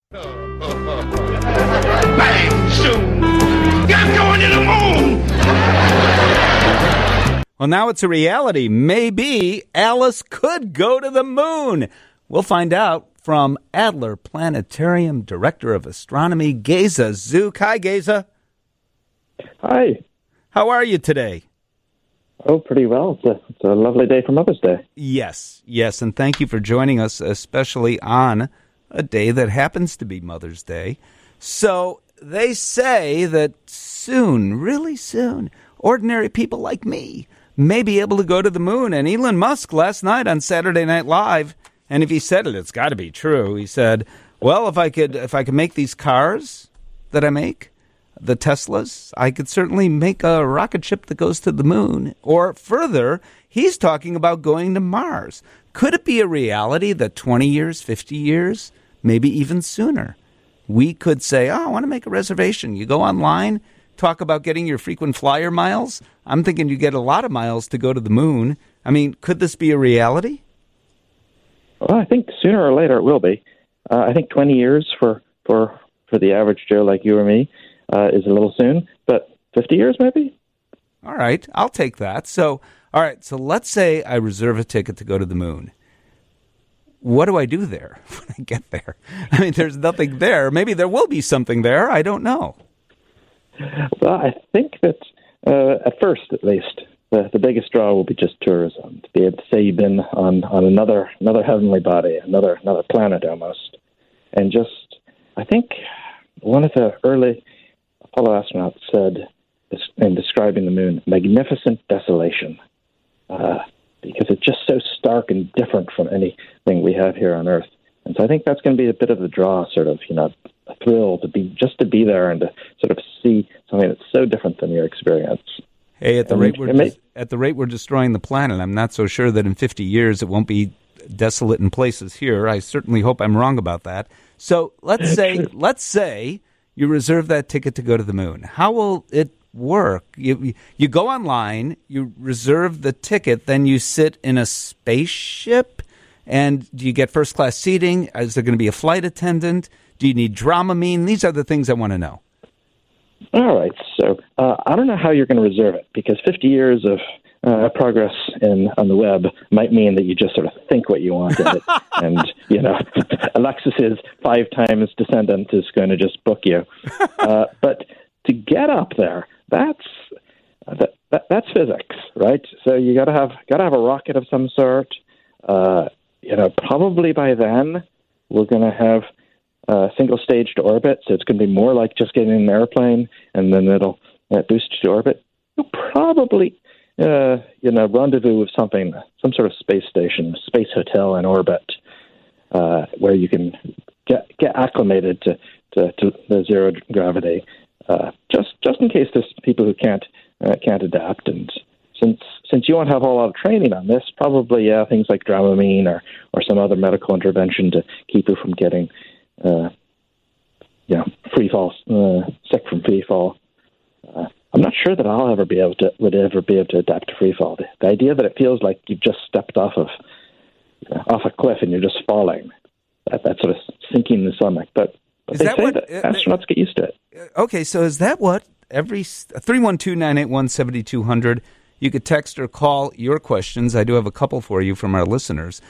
Man, soon, I'm going to the moon! Well, now it's a reality. Maybe Alice could go to the moon. We'll find out from Adler Planetarium Director of Astronomy, Geza Zook. Hi, Geza. Hi. How are you today? Oh, pretty well. It's a lovely day for Mother's Day. Yes, and thank you for joining us, especially on a day that happens to be Mother's Day. So they say that soon, really soon, ordinary people like me may be able to go to the moon. And Elon Musk last night on Saturday Night Live, and if he said it, it's got to be true. He said, well, if I could make these cars that I make, the Teslas, I could certainly make a rocket ship that goes to the moon. Or further, he's talking about going to Mars. Could it be a reality that 20 years, 50 years, maybe even sooner, we could say, I want to make a reservation. You go online, talk about getting your frequent flyer miles. I'm thinking you get a lot of miles to go to the moon. I mean, could this be a reality? Well, I think sooner or later it will be. I think 20 years for the average Joe like you or me is a little soon, but 50 years maybe? All right, I'll take that. So let's say I reserve a ticket to go to the moon. What do I do there when I get there? I mean, there's nothing there. Maybe there will be something there. I don't know. Well, I think that at first, at least, the biggest draw will be just tourism. To be able to say you've been on another heavenly body, another planet almost. And just, I think one of the early Apollo astronauts said, in describing the moon, magnificent desolation. Because it's just so stark and different from anything we have here on Earth. And so I think that's going to be a bit of a draw, sort of, a thrill to be there and to sort of see something that's so different than your experience. Hey, at the rate we're destroying the planet, I'm not so sure that in 50 years it won't be desolate in places here. I certainly hope I'm wrong about that. So let's say you reserve that ticket to go to the moon. How will it work? You go online, you reserve the ticket, then you sit in a spaceship, and do you get first class seating? Is there going to be a flight attendant? Do you need Dramamine? These are the things I want to know. All right, so I don't know how you're going to reserve it, because 50 years of progress on the web might mean that you just sort of think what you want of it, and Alexis's 5 times descendant is going to just book you. But to get up there, that's physics, right? So you got to have a rocket of some sort. Probably by then we're going to have single stage to orbit, so it's going to be more like just getting in an airplane, and then it'll boost you to orbit. You'll probably rendezvous with some sort of space station, space hotel in orbit, where you can get acclimated to the zero gravity. Just in case there's people who can't adapt, and since you won't have a whole lot of training on this, probably things like Dramamine or some other medical intervention to keep you from getting free fall, sick from free fall. I'm not sure that I'll would ever be able to adapt to free fall. The idea that it feels like you've just stepped off a cliff and you're just falling, that sort of sinking in the stomach, but. But they say that astronauts get used to it. Okay, so is that what every 312-981-7200? You could text or call your questions. I do have a couple for you from our listeners.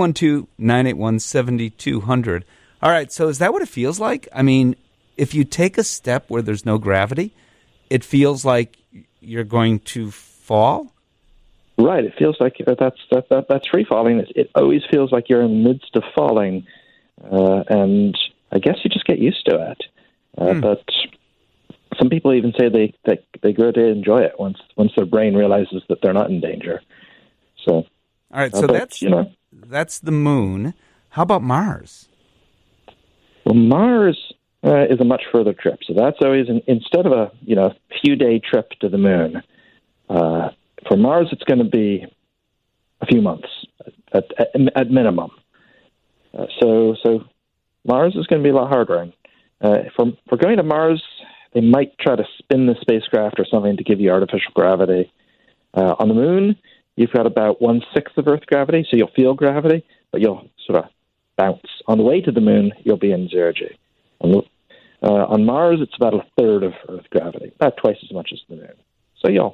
312-981-7200. All right, so is that what it feels like? I mean, if you take a step where there's no gravity, it feels like you're going to fall? Right, it feels like that's free falling. It always feels like you're in the midst of falling, and I guess you just get used to it. But some people even say they grow to enjoy it once their brain realizes that they're not in danger. So, all right. So that's the moon. How about Mars? Well, Mars is a much further trip. So that's always instead of a few day trip to the moon. For Mars, it's going to be a few months at minimum. So Mars is going to be a lot harder. For going to Mars, they might try to spin the spacecraft or something to give you artificial gravity. On the moon, you've got about 1/6 of Earth gravity, so you'll feel gravity, but you'll sort of bounce. On the way to the moon, you'll be in zero G. On Mars, it's about a third of Earth gravity, about twice as much as the Moon. So you'll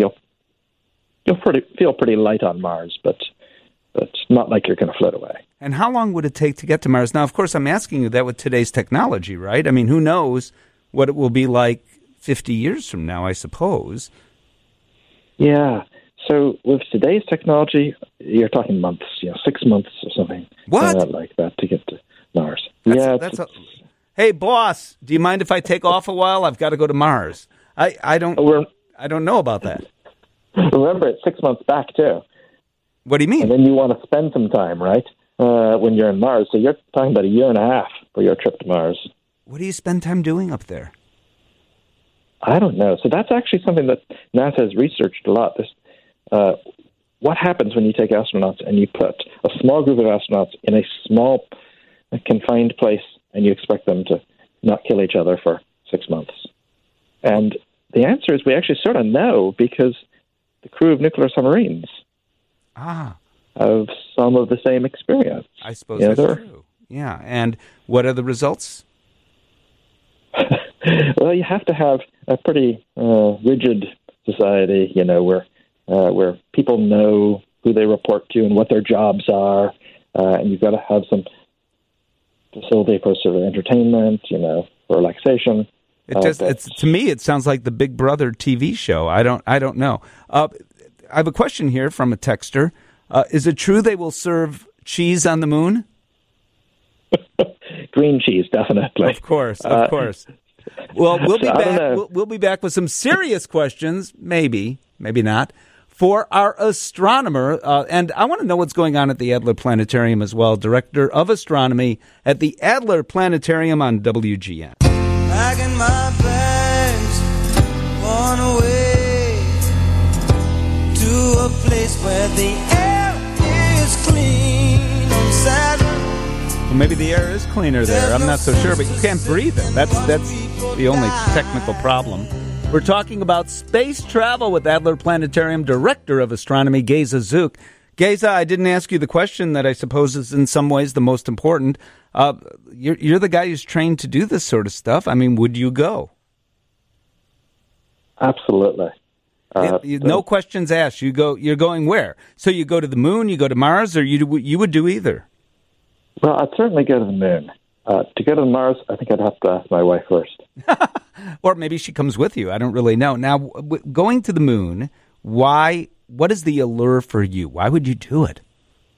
feel pretty light on Mars, but not like you're going to float away. And how long would it take to get to Mars? Now, of course, I'm asking you that with today's technology, right? I mean, who knows what it will be like 50 years from now, I suppose. Yeah. So with today's technology, you're talking months, 6 months or something. What? Like that to get to Mars. Hey, boss, do you mind if I take off a while? I've got to go to Mars. I don't know about that. Remember, it's 6 months back, too. What do you mean? And then you want to spend some time, right, when you're in Mars. So you're talking about a year and a half for your trip to Mars. What do you spend time doing up there? I don't know. So that's actually something that NASA has researched a lot. What happens when you take astronauts and you put a small group of astronauts in a small, confined place and you expect them to not kill each other for 6 months? And the answer is we actually sort of know, because the crew of nuclear submarines have some of the same experience. I suppose that's true. Yeah. And what are the results? Well, you have to have a pretty rigid society, where people know who they report to and what their jobs are, and you've got to have some facility for sort of entertainment, for relaxation. To me, it sounds like the Big Brother TV show. I don't know. I have a question here from a texter. Is it true they will serve cheese on the moon? Green cheese, definitely. Of course. Well, we'll be back. We'll be back with some serious questions, maybe not, for our astronomer. And I want to know what's going on at the Adler Planetarium as well. Director of Astronomy at the Adler Planetarium on WGN. Packing my bags, on away to a place where the air is clean on Saturn. Well, maybe the air is cleaner there. I'm not so sure, but you can't breathe it. That's the only technical problem. We're talking about space travel with Adler Planetarium Director of Astronomy, Geza Zook. Geza, I didn't ask you the question that I suppose is in some ways the most important. You're the guy who's trained to do this sort of stuff. I mean, would you go? Absolutely. No questions asked. You're going where? So you go to the moon, you go to Mars, or you would do either? Well, I'd certainly go to the moon. To go to Mars, I think I'd have to ask my wife first. Or maybe she comes with you. I don't really know. Now, going to the moon, why? What is the allure for you? Why would you do it?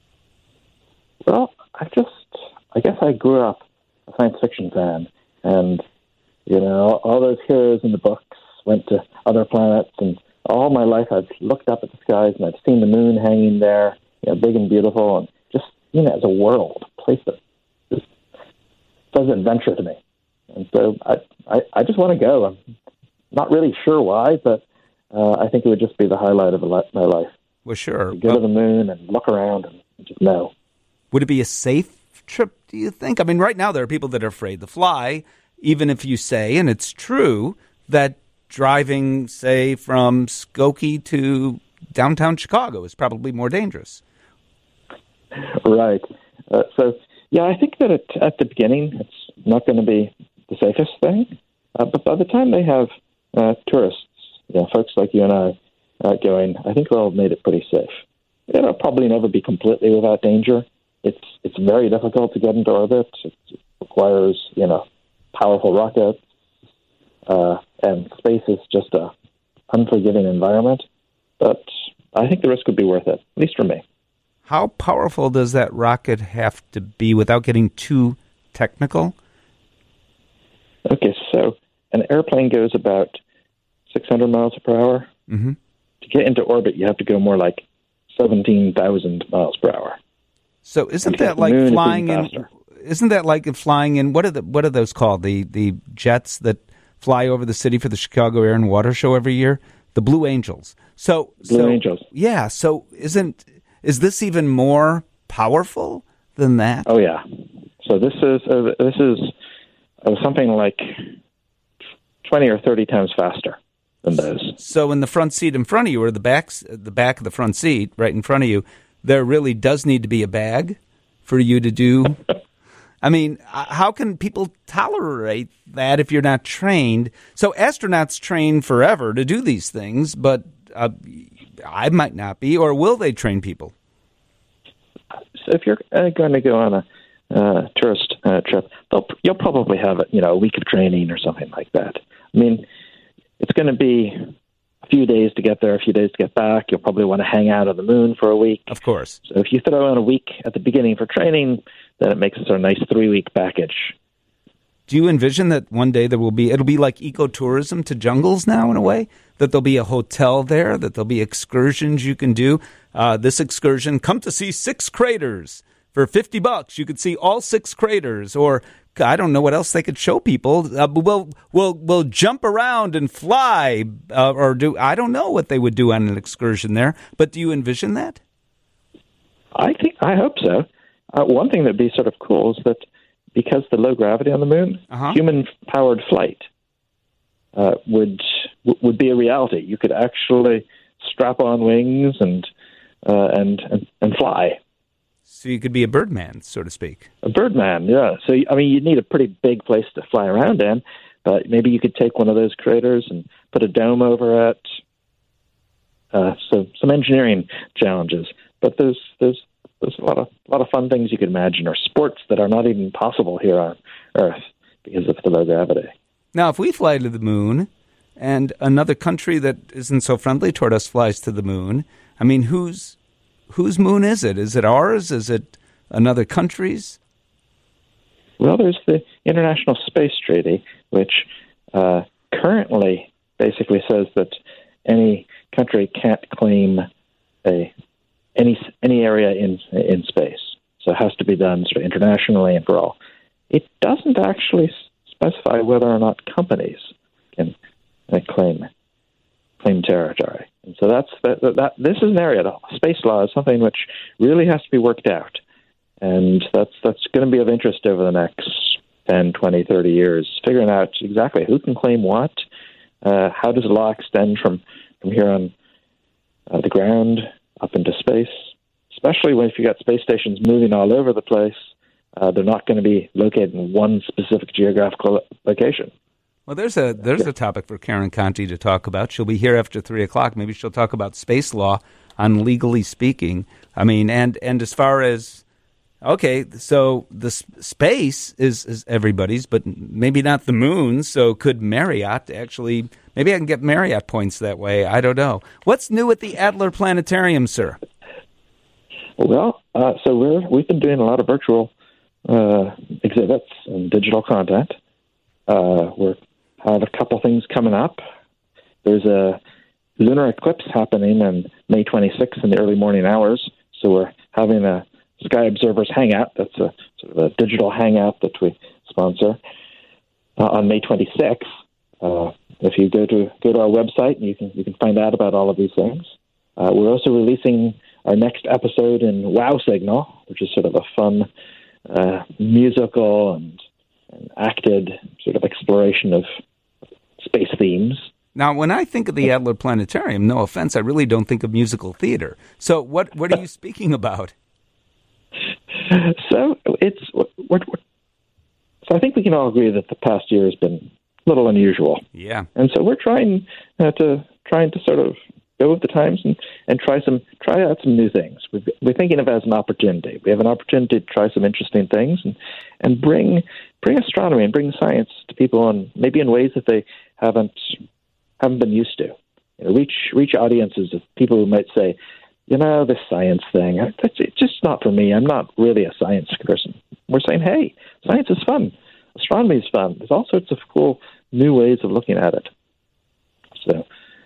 Well, I guess I grew up a science fiction fan, and all those heroes in the books went to other planets, and all my life I've looked up at the skies and I've seen the moon hanging there, big and beautiful, and just as a world, a place that just does adventure to me. And so I just want to go. I'm not really sure why, but I think it would just be the highlight of my life. Well, sure. To go to the moon and look around and just know. Would it be a safe trip, do you think? I mean, right now there are people that are afraid to fly, even if you say, and it's true, that driving, say, from Skokie to downtown Chicago is probably more dangerous. Right. I think that at the beginning it's not going to be the safest thing. But by the time they have tourists, folks like you and I going, I think we'll have made it pretty safe. It'll probably never be completely without danger. It's very difficult to get into orbit. It requires, powerful rockets. And space is just a unforgiving environment. But I think the risk would be worth it, at least for me. How powerful does that rocket have to be without getting too technical? Okay, so an airplane goes about 600 miles per hour. Mm-hmm. To get into orbit, you have to go more like 17,000 miles per hour. So isn't that like flying in? Isn't that like flying in? What are those called? The jets that fly over the city for the Chicago Air and Water Show every year, the Blue Angels. Blue Angels. Yeah. So is this even more powerful than that? Oh yeah. So this is something like 20 or 30 times faster than those. So in the front seat in front of you, or the back of the front seat right in front of you, there really does need to be a bag for you to do I mean, how can people tolerate that if you're not trained? So astronauts train forever to do these things, but I might not be, or will they train people? So if you're going to go on a tourist trip, you'll probably have a week of training or something like that. I mean, it's going to be a few days to get there, a few days to get back. You'll probably want to hang out on the moon for a week. Of course. So if you throw in a week at the beginning for training, then it makes it a nice 3-week package. Do you envision that one day it'll be like ecotourism to jungles now in a way? That there'll be a hotel there, that there'll be excursions you can do. This excursion, come to see 6 craters. For $50, you could see all 6 craters, or I don't know what else they could show people. We'll jump around and fly, or do I don't know what they would do on an excursion there. But do you envision that? I hope so. One thing that'd be sort of cool is that because the low gravity on the moon, human-powered flight would be a reality. You could actually strap on wings and fly. So you could be a birdman, so to speak. A birdman, yeah. So, I mean, you'd need a pretty big place to fly around in, but maybe you could take one of those craters and put a dome over it. So some engineering challenges. But there's a lot of fun things you could imagine, or sports that are not even possible here on Earth because of the low gravity. Now, if we fly to the moon and another country that isn't so friendly toward us flies to the moon, I mean, whose moon is it? Is it ours? Is it another country's? Well, there's the International Space Treaty, which currently basically says that any country can't claim any area in space. So it has to be done sort of internationally and for all. It doesn't actually specify whether or not companies can claim territory. And so this is an area. Space law is something which really has to be worked out. And that's going to be of interest over the next 10, 20, 30 years, figuring out exactly who can claim what, how does the law extend from here on the ground up into space, especially if you've got space stations moving all over the place. They're not going to be located in one specific geographical location. Well, there's a topic for Karen Conti to talk about. She'll be here after 3 o'clock. Maybe she'll talk about space law on Legally Speaking. I mean, and as far as, okay, so the space is everybody's, but maybe not the moon. So could Marriott actually, maybe I can get Marriott points that way. I don't know. What's new at the Adler Planetarium, sir? Well, so we've been doing a lot of virtual exhibits and digital content. We're have a couple things coming up. There's a lunar eclipse happening on May 26th in the early morning hours. So we're having a Sky Observers Hangout. That's a sort of a digital hangout that we sponsor on May 26th. If you go to our website, you can find out about all of these things. We're also releasing our next episode in Wow Signal, which is sort of a fun musical and acted sort of exploration of space themes. Now, when I think of the Adler Planetarium, no offense, I really don't think of musical theater. So what are you speaking about? So I think we can all agree that the past year has been a little unusual. Yeah. And so we're trying to sort of go with the times and try out some new things. We're thinking of it as an opportunity. We have an opportunity to try some interesting things and bring astronomy and bring science to people maybe in ways that they haven't been used to. Reach audiences of people who might say, this science thing, it's just not for me. I'm not really a science person. We're saying, hey, science is fun. Astronomy is fun. There's all sorts of cool new ways of looking at it. So,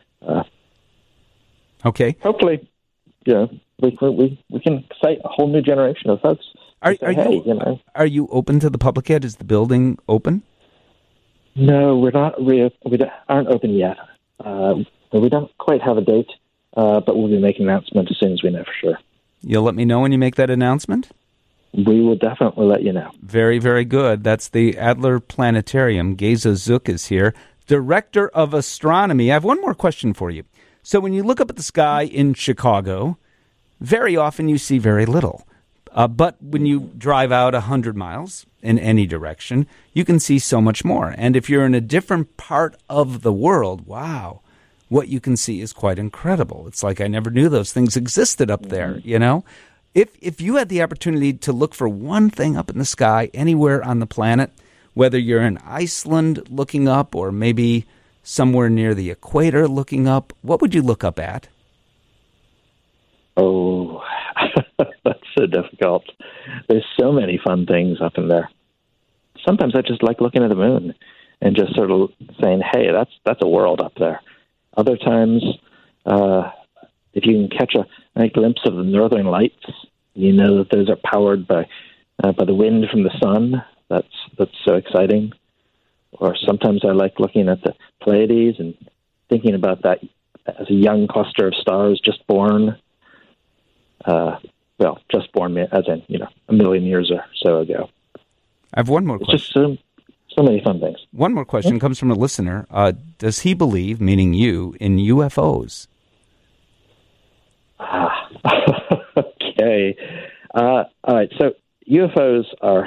okay. Hopefully, we can excite a whole new generation of folks. Are you open to the public yet? Is the building open? No, we're not. We aren't open yet. We don't quite have a date, but we'll be making an announcement as soon as we know for sure. You'll let me know when you make that announcement? We will definitely let you know. Very, very good. That's the Adler Planetarium. Geza Zook is here, Director of Astronomy. I have one more question for you. So when you look up at the sky in Chicago, very often you see very little. But when you drive out 100 miles in any direction, you can see so much more. And if you're in a different part of the world, wow, what you can see is quite incredible. It's like I never knew those things existed up there, you know? If you had the opportunity to look for one thing up in the sky anywhere on the planet, whether you're in Iceland looking up or maybe somewhere near the equator looking up, what would you look up at? Oh, that's so difficult. There's so many fun things up in there. Sometimes I just like looking at the moon and just sort of saying, hey, that's a world up there. Other times, if you can catch a glimpse of the northern lights, you know that those are powered by the wind from the sun. That's so exciting. Or sometimes I like looking at the Pleiades and thinking about that as a young cluster of stars just born. Just born as in, a million years or so ago. I have one more question. It's just so many fun things. One more question comes from a listener. Does he believe, meaning you, in UFOs? Okay. All right. So UFOs are.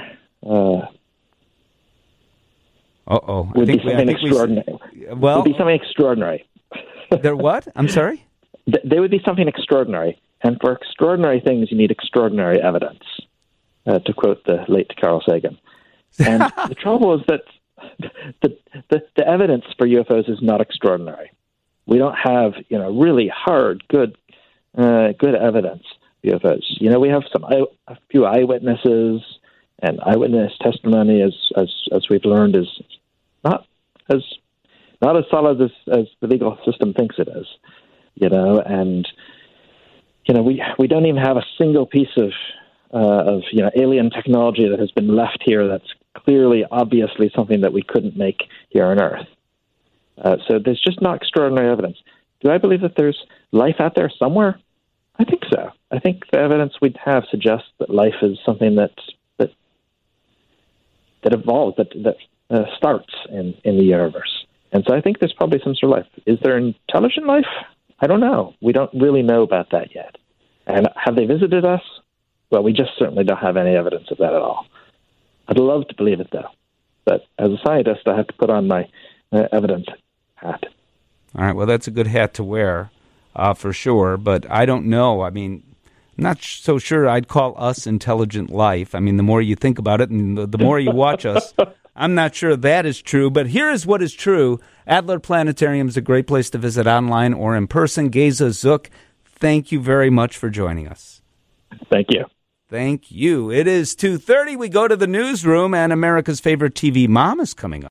Would be something extraordinary. Would be something extraordinary. They're what? I'm sorry? They would be something extraordinary. And for extraordinary things, you need extraordinary evidence, to quote the late Carl Sagan. And the trouble is that the evidence for UFOs is not extraordinary. We don't have, really hard, good evidence for UFOs. We have a few eyewitnesses, and eyewitness testimony, as we've learned, is not as solid as the legal system thinks it is. And we don't even have a single piece of alien technology that has been left here that's clearly, obviously something that we couldn't make here on Earth. So there's just not extraordinary evidence. Do I believe that there's life out there somewhere? I think so. I think the evidence we'd have suggests that life is something that evolves, that starts in the universe. And so I think there's probably some sort of life. Is there intelligent life? I don't know. We don't really know about that yet. And have they visited us? Well, we just certainly don't have any evidence of that at all. I'd love to believe it, though. But as a scientist, I have to put on my evidence hat. All right. Well, that's a good hat to wear, for sure. But I don't know. I mean, I'm not so sure I'd call us intelligent life. I mean, the more you think about it and the more you watch us, I'm not sure that is true. But here is what is true. Adler Planetarium is a great place to visit online or in person. Geza Zook, thank you very much for joining us. Thank you. Thank you. It is 2:30. We go to the newsroom, and America's favorite TV mom is coming up.